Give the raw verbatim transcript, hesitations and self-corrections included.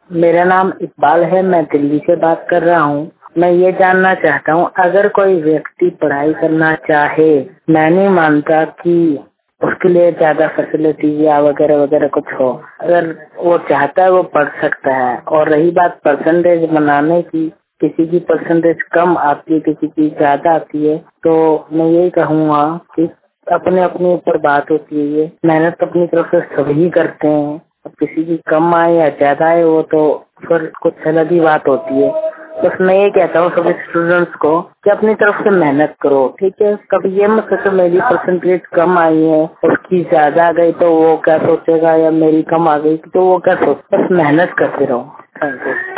मेरा नाम इकबाल है, मैं दिल्ली से बात कर रहा हूँ। मैं ये जानना चाहता हूँ, अगर कोई व्यक्ति पढ़ाई करना चाहे, मैं नहीं मानता कि उसके लिए ज्यादा फैसिलिटी या वगैरह वगैरह कुछ हो। अगर वो चाहता है वो पढ़ सकता है। और रही बात परसेंटेज बनाने की, किसी की परसेंटेज कम आती है, किसी की ज्यादा आती है, तो मैं यही कहूँगा कि अपने अपने ऊपर बात होती है। ये मेहनत अपनी तरफ से सभी करते हैं। अब किसी की कम आए या ज्यादा आए वो तो फिर कुछ अलग ही बात होती है। बस मैं ये कहता हूँ सभी स्टूडेंट्स को कि अपनी तरफ से मेहनत करो, ठीक है। कभी ये मत सोचो मेरी परसेंटेज कम आई है, उसकी ज्यादा आ गई तो वो क्या सोचेगा, या मेरी कम आ गई तो वो क्या सोच। बस मेहनत करते रहो। Thank you.